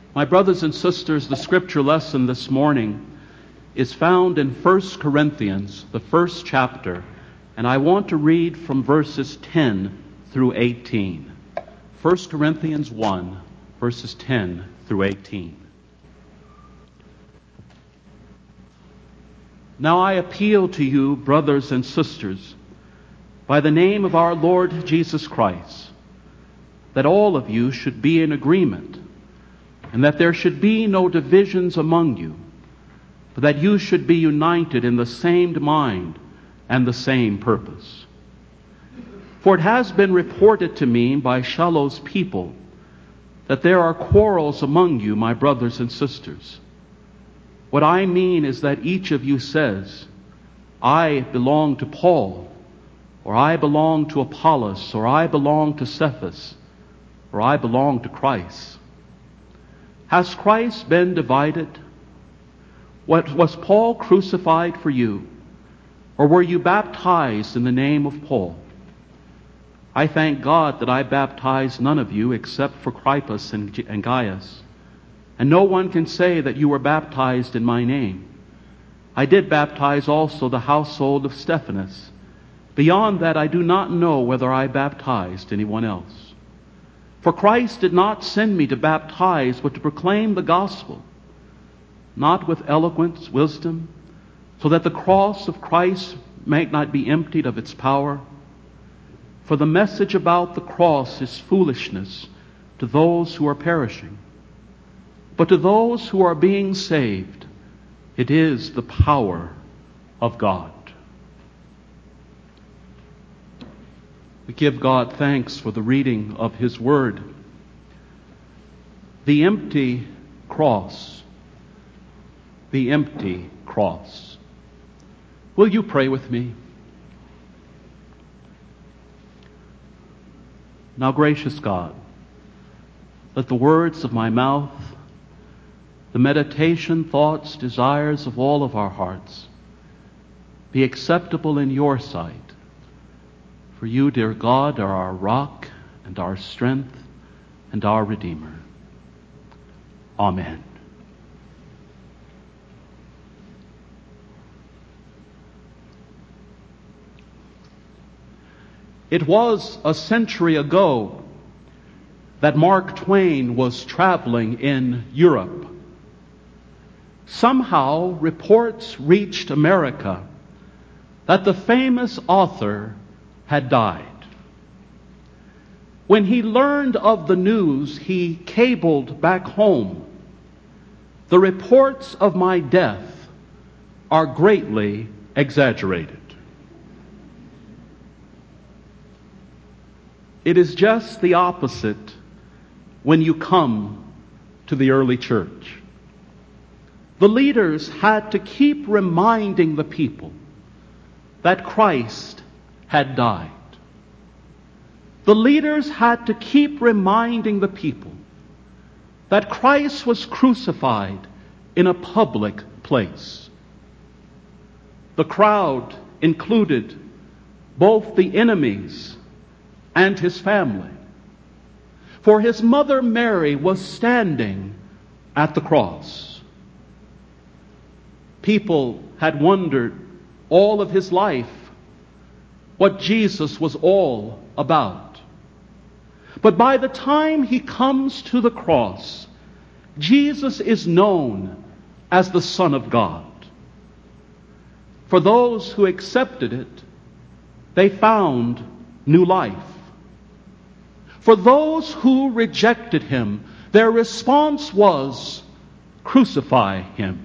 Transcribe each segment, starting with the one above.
My brothers and sisters, the scripture lesson this morning is found in 1 Corinthians, the first chapter, and I want to read from verses 10 through 18. 1 Corinthians 1, verses 10 through 18. Now I appeal to you, brothers and sisters, by the name of our Lord Jesus Christ, that all of you should be in agreement, and that there should be no divisions among you, but that you should be united in the same mind and the same purpose. For it has been reported to me by Shiloh's people that there are quarrels among you, my brothers and sisters. What I mean is that each of you says, I belong to Paul, or I belong to Apollos, or I belong to Cephas, or I belong to Christ. Has Christ been divided? Was Paul crucified for you? Or were you baptized in the name of Paul? I thank God that I baptized none of you except for Crispus and Gaius. And no one can say that you were baptized in my name. I did baptize also the household of Stephanas. Beyond that, I do not know whether I baptized anyone else. For Christ did not send me to baptize, but to proclaim the gospel, not with eloquence, wisdom, so that the cross of Christ might not be emptied of its power. For the message about the cross is foolishness to those who are perishing. But to those who are being saved, it is the power of God. We give God thanks for the reading of His Word. The empty cross. The empty cross. Will you pray with me? Now, gracious God, let the words of my mouth, the meditation, thoughts, desires of all of our hearts be acceptable in your sight. For you, dear God, are our rock and our strength and our Redeemer. Amen. It was a century ago that Mark Twain was traveling in Europe. Somehow, reports reached America that the famous author had died. When he learned of the news, he cabled back home, "The reports of my death are greatly exaggerated." It is just the opposite when you come to the early church. The leaders had to keep reminding the people that Christ had died. The leaders had to keep reminding the people that Christ was crucified in a public place. The crowd included both the enemies and his family, for his mother Mary was standing at the cross. People had wondered all of his life what Jesus was all about. But by the time he comes to the cross, Jesus is known as the Son of God. For those who accepted it, they found new life. For those who rejected him, their response was, "Crucify him."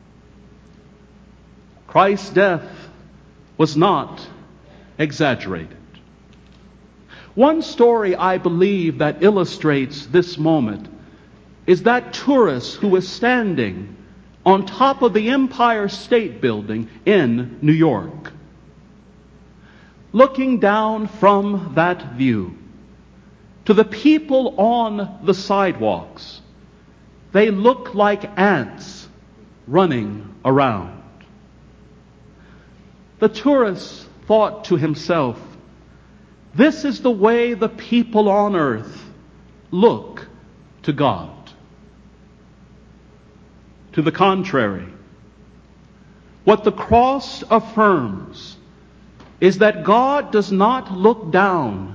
Christ's death was not exaggerated. One story I believe that illustrates this moment is that tourist who was standing on top of the Empire State Building in New York. Looking down from that view to the people on the sidewalks, they look like ants running around. The tourist thought to himself, this is the way the people on earth look to God. to the contrary. What the cross affirms is that God does not look down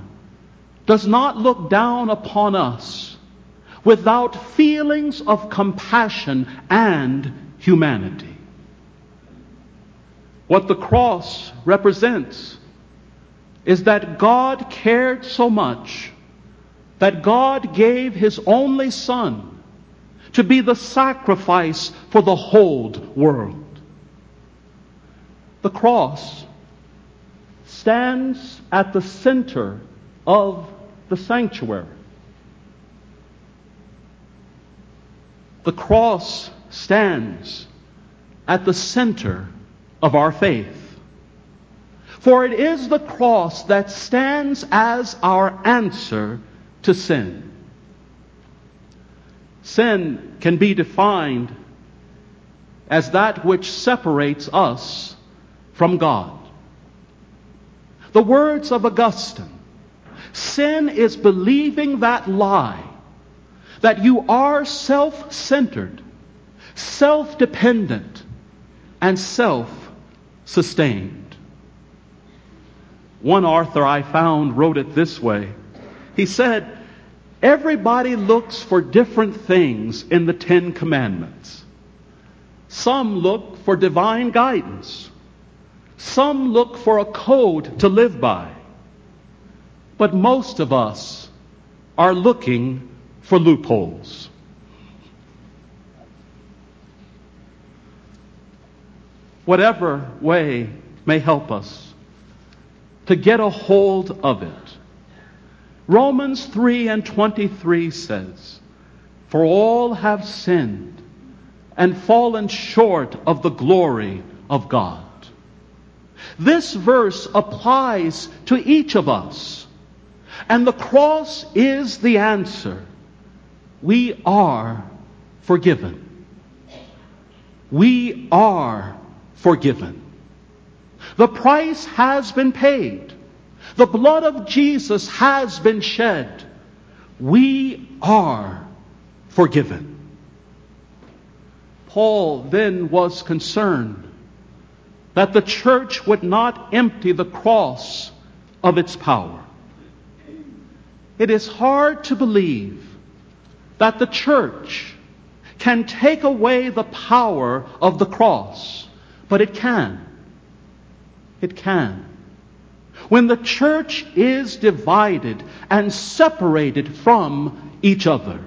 upon us without feelings of compassion and humanity. What the cross represents is that God cared so much that God gave His only Son to be the sacrifice for the whole world. The cross stands at the center of the sanctuary. The cross stands at the center of our faith. For it is the cross that stands as our answer to sin. Sin can be defined as that which separates us from God. The words of Augustine: sin is believing that lie, that you are self-centered, self-dependent, and self-sustained. One author I found wrote it this way. He said, everybody looks for different things in the Ten Commandments. Some look for divine guidance. Some look for a code to live by. But most of us are looking for loopholes. Whatever way may help us to get a hold of it. Romans 3:23 says, "For all have sinned and fallen short of the glory of God." This verse applies to each of us, and the cross is the answer. We are forgiven. We are forgiven. The price has been paid. The blood of Jesus has been shed. We are forgiven. Paul then was concerned that the church would not empty the cross of its power. It is hard to believe that the church can take away the power of the cross, but it can. It can. When the church is divided and separated from each other.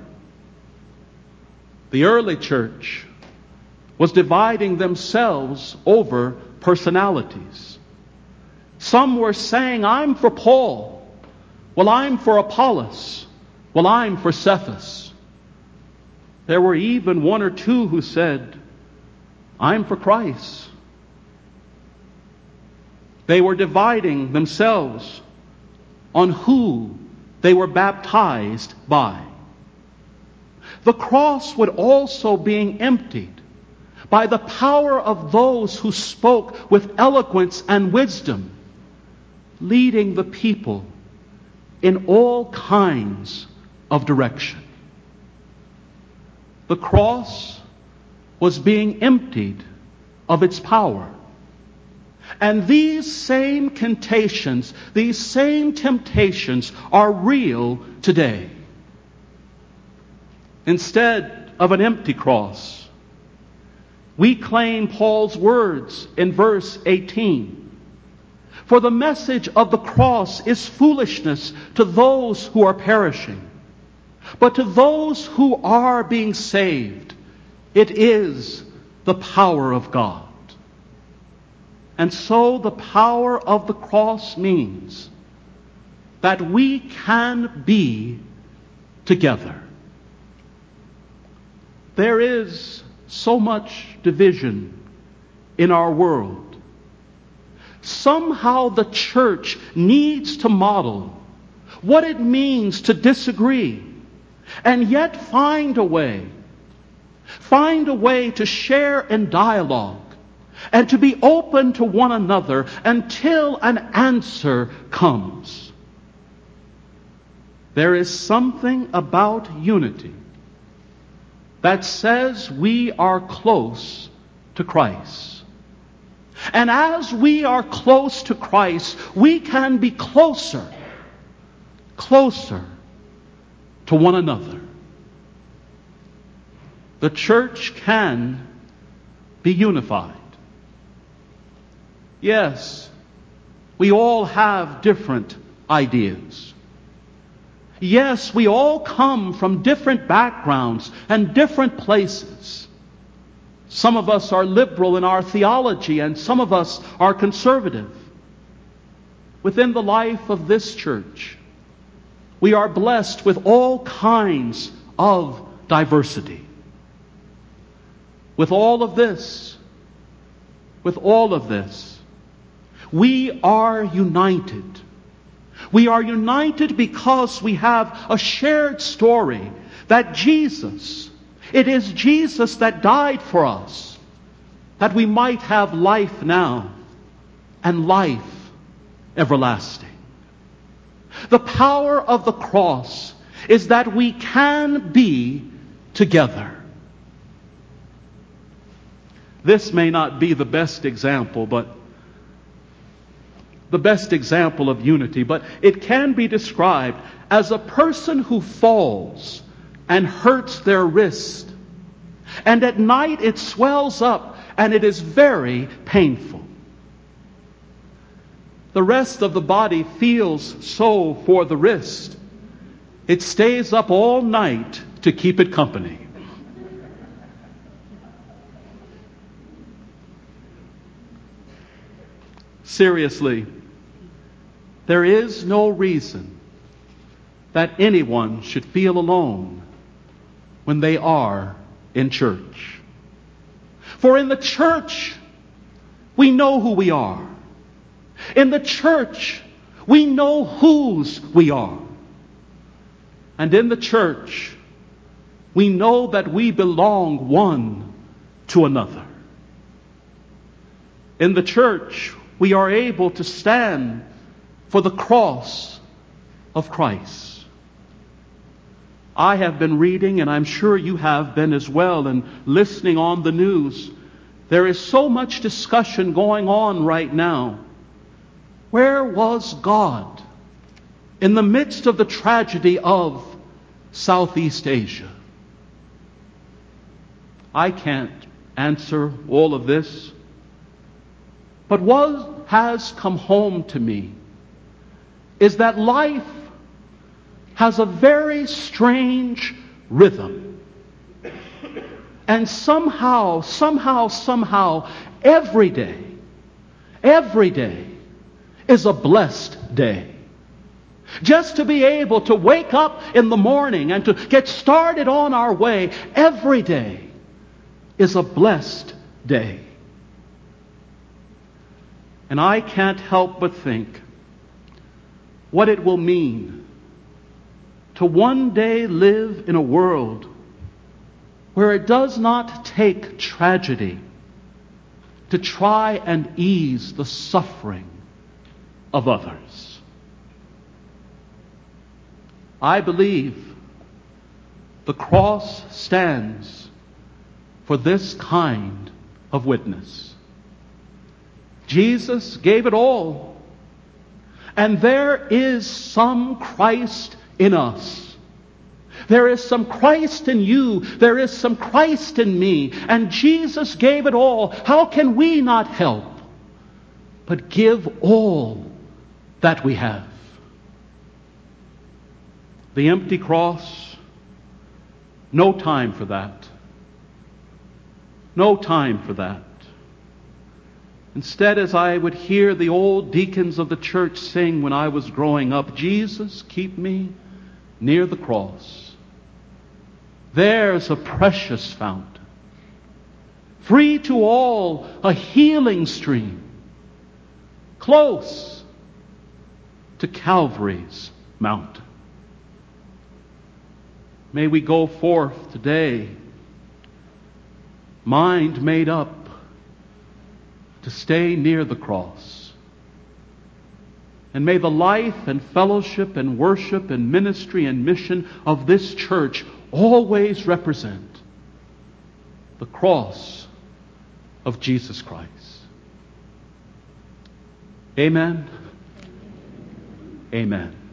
The early church was dividing themselves over personalities. Some were saying, I'm for Paul. Well, I'm for Apollos. Well, I'm for Cephas. There were even one or two who said, I'm for Christ. They were dividing themselves on who they were baptized by. The cross would also being emptied by the power of those who spoke with eloquence and wisdom, leading the people in all kinds of direction. The cross was being emptied of its power. And these same temptations are real today. Instead of an empty cross, we claim Paul's words in verse 18. For the message of the cross is foolishness to those who are perishing. But to those who are being saved, it is the power of God. And so the power of the cross means that we can be together. There is so much division in our world. Somehow the church needs to model what it means to disagree and yet find a way to share in dialogue and to be open to one another until an answer comes. There is something about unity that says we are close to Christ. And as we are close to Christ, we can be closer to one another. The church can be unified. Yes, we all have different ideas. Yes, we all come from different backgrounds and different places. Some of us are liberal in our theology, and some of us are conservative. Within the life of this church, we are blessed with all kinds of diversity. With all of this, we are united. We are united because we have a shared story that it is Jesus that died for us, that we might have life now and life everlasting. The power of the cross is that we can be together. This may not be the best example of unity, but it can be described as a person who falls and hurts their wrist, and at night it swells up and it is very painful. The rest of the body feels so for the wrist. It stays up all night to keep it company. Seriously, there is no reason that anyone should feel alone when they are in church. For in the church, we know who we are. In the church, we know whose we are. And in the church, we know that we belong one to another. In the church, we are able to stand for the cross of Christ. I have been reading, and I'm sure you have been as well, and listening on the news. There is so much discussion going on right now. Where was God in the midst of the tragedy of Southeast Asia? I can't answer all of this. But what has come home to me is that life has a very strange rhythm. And somehow, every day is a blessed day. Just to be able to wake up in the morning and to get started on our way, every day is a blessed day. And I can't help but think what it will mean to one day live in a world where it does not take tragedy to try and ease the suffering of others. I believe the cross stands for this kind of witness. Jesus gave it all. And there is some Christ in us. There is some Christ in you. There is some Christ in me. And Jesus gave it all. How can we not help but give all that we have? The empty cross, no time for that. No time for that. Instead, as I would hear the old deacons of the church sing when I was growing up, Jesus, keep me near the cross. There's a precious fountain, free to all, a healing stream, close to Calvary's mountain. May we go forth today, mind made up to stay near the cross. And may the life and fellowship and worship and ministry and mission of this church always represent the cross of Jesus Christ. Amen. Amen.